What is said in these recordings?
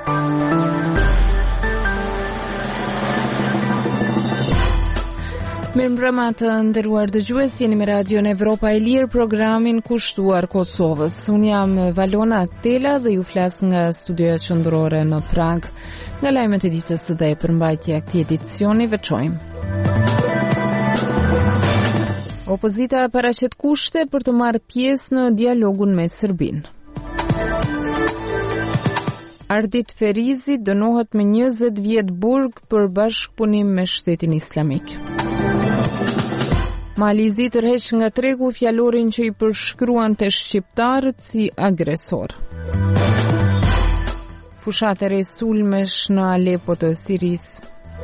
Mirëmbrëma të nderuar dëgjues, jeni me Radion Evropa e Lirë, programin kushtuar Kosovës. Unë jam Valona Tela dhe ju flas nga studioja qendrore në Prag. Nga lajmet e ditës së dhe përmbajtja e këtij edicioni veçojmë. Opozita paraqet kushte për të marrë pjesë në dialogun me Serbinë. Ardit Ferizi dënohet me 20 vjet burg për bashkëpunim me Shtetin Islamik. Malizi tërheq nga tregu fjalorin që i përshkruan të shqiptarët si agresor. Fushat e re sulmesh në Alepo të Sirisë.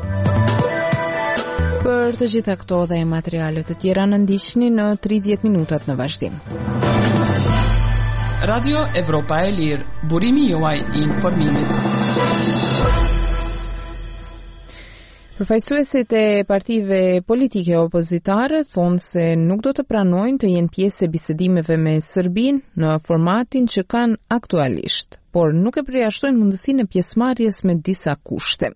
Për të gjitha këto dhe materialet të tjera në ndiqni në 30 minutat në vazhdim. Radio Evropa e Lirë, burimi juaj i informimit. Përfaqësuesit e partive politike opozitare thonë se nuk do të pranojnë të jenë pjesë e bisedimeve me Serbinë në formatin që kanë aktualisht, por nuk e përjashtojnë mundësinë e pjesëmarrjes me disa kushte.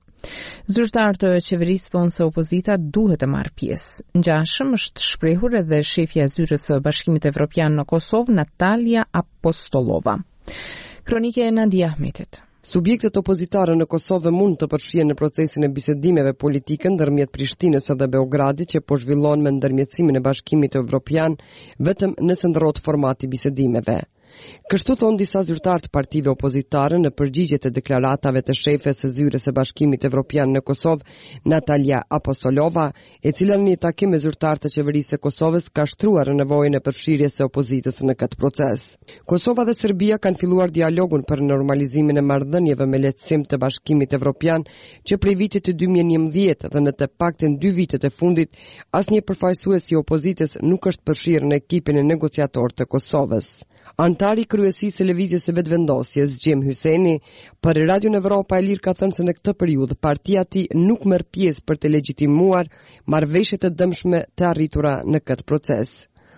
Zyrtar të qeverisë thonë se opozita duhet të marrë pjesë. Ngjashëm është shprehur edhe shefja e zyrës së Bashkimit Evropian në Kosovë, Natalia Apostolova. Kronike e Nadia Ahmetit. Subjektet opozitare në Kosovë mund të përfshihen në procesin e bisedimeve politike ndërmjet Prishtinës dhe Beogradit që po zhvillon me ndërmjetësimin e Bashkimit Evropian vetëm nëse ndrohet formati i bisedimeve. Kështu thonë disa zyrtar të partive opozitare në përgjigje të deklaratave të shefes së zyrës së Bashkimit Evropian në Kosovë, Natalia Apostolova, e cila në një takim me zyrtar të qeverisë së Kosovës ka shtruar nevojën e përfshirjes së opozitës në këtë proces. Kosova dhe Serbia kanë filluar dialogun për normalizimin e marrëdhënieve me lehtësim të Bashkimit Evropian që prej vitit të 2011 dhe në të paktën 2 vitet e fundit asnjë përfaqësues i opozitës nuk është përfshirë në ekipin e negociator të Kosovës. Antari kryesisë së lëvizjes së vetëvendosjes, Gjem Hyseni, për Radion Evropa e Lirë ka thënë se në këtë periudhë partia e tij nuk merr pjesë për të legjitimuar marrëveshjet e dëmshme të arritura në këtë proces.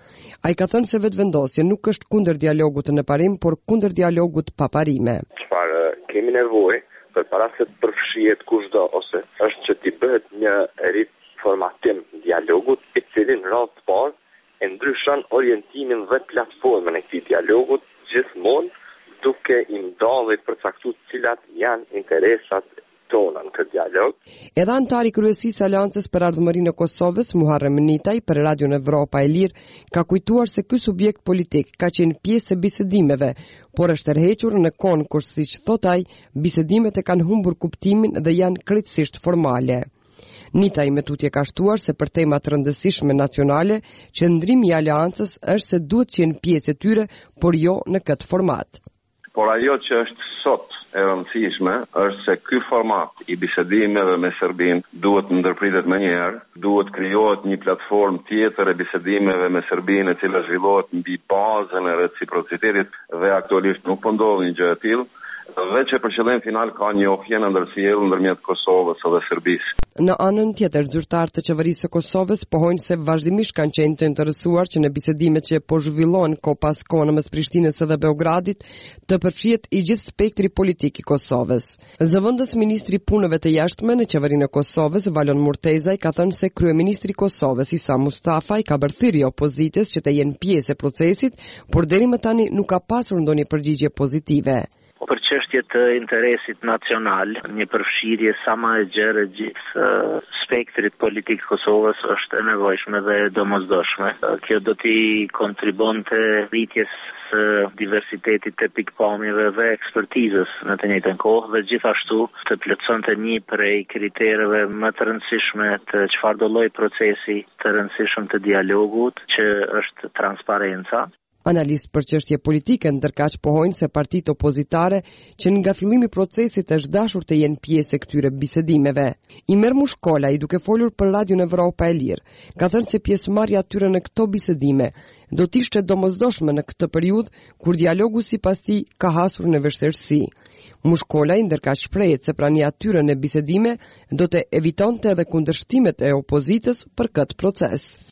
Ai ka thënë se vetëvendosja nuk është kundër dialogut në parim, por kundër dialogut pa parime. Çfarë kemi nevojë përpara se të përfshihet kushdo ose është që t'i bëhet një riformatim dialogut i cili në radhë të parë e ndryshon orientimin dhe platformën e këtij dialogut, gjithmonë duke i ndallir përcaktuar cilat janë interesat tona në këtë dialog. Edhe antari kryesisë Aleancës për Ardhmërinë e Kosovës, Muharrem Nitaj, për Radion Evropa e Lirë, ka kujtuar se ky subjekt politik ka qenë pjesë e bisedimeve, por është tërhequr në konkurs, siç thot ai, bisedimet e kanë humbur kuptimin dhe janë krejtësisht formale. Nitaj me tutje ka shtuar se për tema të rëndësishme nacionale, qëndrimi i aleancës është se duhet të jenë pjesë e tyre, por jo në këtë format. Por ajo që është sot e rëndësishme është se ky format i bisedimeve me Serbinë duhet ndërpritet më njëherë, duhet krijohet një platformë tjetër e bisedimeve me Serbinë e cila zhvillohet mbi bazën e reciprocitetit dhe aktualisht nuk po ndodh një gjë e tillë. Dhe që për qëllim final ka një ohje në ndërsjellje ndërmjet Kosovës dhe Serbisë. Në anën tjetër, zyrtarët të qeverisë së Kosovës pohojnë se vazhdimisht kanë qenë të interesuar që në bisedimet që po zhvillohen ko pas kohë mes Prishtinës dhe Beogradit të përfshihet i gjithë spektri politik i Kosovës. Zëvendës ministri i punëve të jashtme në qeverinë e Kosovës, Valon Murtezaj, ka thënë se kryeministri i Kosovës, Isa Mustafa, i ka bërthyer opozitës që të jenë pjesë e procesit, por deri më tani nuk ka pasur ndonjë përgjigje pozitive. Për çështje të interesit nacional, një përfshirje sa më e gjerë gjithë spektrit politik Kosovës është e nevojshme dhe domosdoshme. Kjo do t'i kontribonte rritjes së diversitetit të pikpamjeve dhe ekspertizës në të njëjtën kohë dhe gjithashtu të plotësonte një prej kritereve më të rëndësishme të çfarëdo lloj procesi të rëndësishëm të dialogut, që është transparenca. Analistë për çështje politike ndërkaq pohojnë se partitë opozitare që nga fillimi i procesit është dashur të jenë pjesë e këtyre bisedimeve. Imer Mushkola, i duke folur për Radion Evropa e Lirë, ka thënë se pjesëmarrja e tyre në këto bisedime do të ishte domosdoshme në këtë periudhë kur dialogu sipas tij ka hasur në vështirësi. Mushkola i ndërkaq shprehet se prania e tyre në bisedime do të evitonte edhe kundërshtimet e opozitës për këtë proces.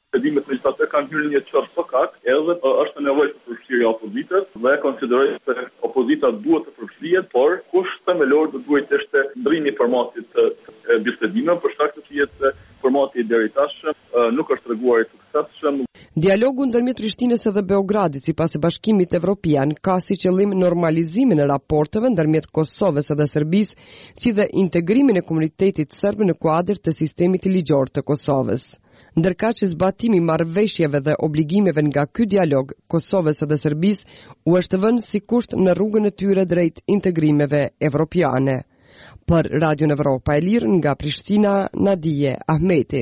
Bisedimet legislative kanë hyrë një çështë pakak, edhe është nevojë për përfshirje e opozitës dhe konsideroj se opozita duhet të përfshihet, por kush themelor do duhet të ishte ndrimi i formatit të bisedimeve për shkak të se formati i deri tash nuk është treguar i suksesshëm. Dialogu ndërmjet Prishtinës dhe Beogradit sipas Bashkimit Evropian ka si qëllim normalizimin e raporteve ndërmjet Kosovës dhe Serbisë, si dhe integrimin e komunitetit serb në kuadër të sistemit ligjor të Kosovës. Ndërka që zbatimi marrëveshjeve dhe obligimeve nga ky dialog Kosovës dhe Serbisë u është vënë si kusht në rrugën e tyre drejt integrimeve evropiane. Për Radio Evropa e Lirë nga Prishtina, Nadije Ahmeti.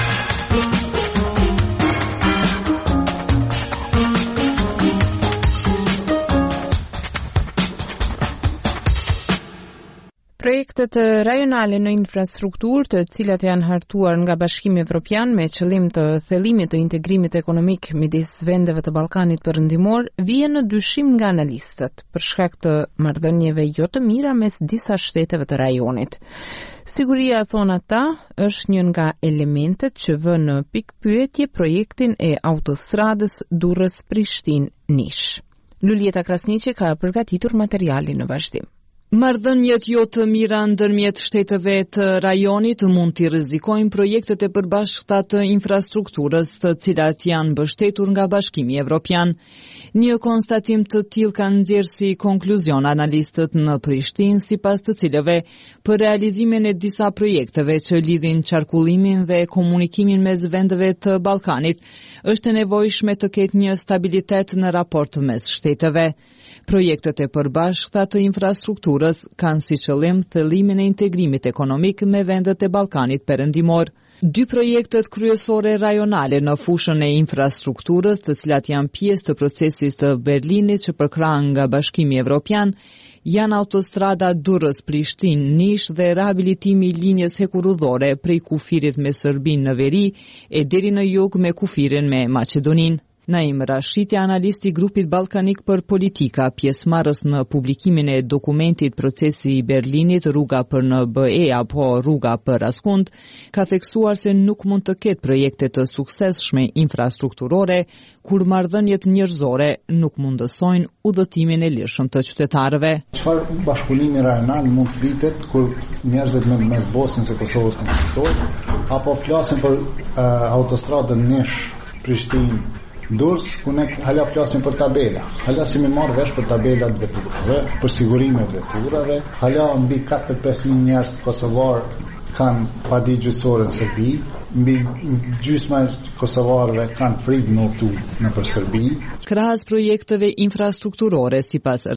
Projektet rajonale në infrastrukturë, të cilat janë hartuar nga Bashkimi Evropian me qëllim të thellimit të integrimit ekonomik midis vendeve të Ballkanit Perëndimor, vjen në dyshim nga analistët për shkak të marrëdhënieve jo të mira mes disa shteteve të rajonit. Siguria, thon ata, është një nga elementet që vë në pikpyetje projektin e autostradës Durrës-Prishtinë-Nish. Lulieta Krasniqi ka përgatitur materialin në vazhdim. Marrëdhëniet jo të mira ndërmjet shteteve të rajonit mund t'i rrezikojnë projektet e përbashkëta të infrastrukturës, të cilat janë mbështetur nga Bashkimi Evropian. Një konstatim të tillë kanë nxjerrë si konkluzion analistët në Prishtinë, sipas të cilëve për realizimin e disa projekteve që lidhin qarkullimin dhe komunikimin mes vendeve të Ballkanit, është e nevojshme të ketë një stabilitet në raport mes shteteve. Projektet e përbashkëta të infrastrukturës kanë si qëllim thellimin e integrimit ekonomik me vendet e Ballkanit Perëndimor. Dy projektet kryesore rajonale në fushën e infrastrukturës, të cilat janë pjesë të procesit të Berlinit që përkrahen nga Bashkimi Evropian, janë autostrada Durrës-Prishtinë-Nish dhe rehabilitimi i linjës hekurudhore prej kufirit me Serbinë në veri e deri në jug me kufirin me Maqedoninë. Naim Rashiti, analisti i grupit ballkanik për politika, pjesëmarrës në publikimin e dokumentit Procesi i Berlinit, rruga për në BE apo rruga për askund, ka theksuar se nuk mund të ketë projekte të suksesshme infrastrukturore kur marrëdhëniet njerëzore nuk mundësojnë udhëtimin e lirshëm të qytetarëve. Çfarë bashkëpunimi rajonal mund të vitet kur njerëzit mes Bosnjës së Kosovës konfliktojnë, apo flasin për autostradën Nish-Prishtinë Durrës, ku ne hala flasim për tabela. Hala si më marr vesh për tabelat veturave, për sigurimin e veturave. Hala mbi 45.000 njerëz kosovar kanë padi gjyqësore në Serbi, mbi gjysma kosovarëve kanë frikë në nëpër Serbi. Krahas projekteve infrastrukturore, sipas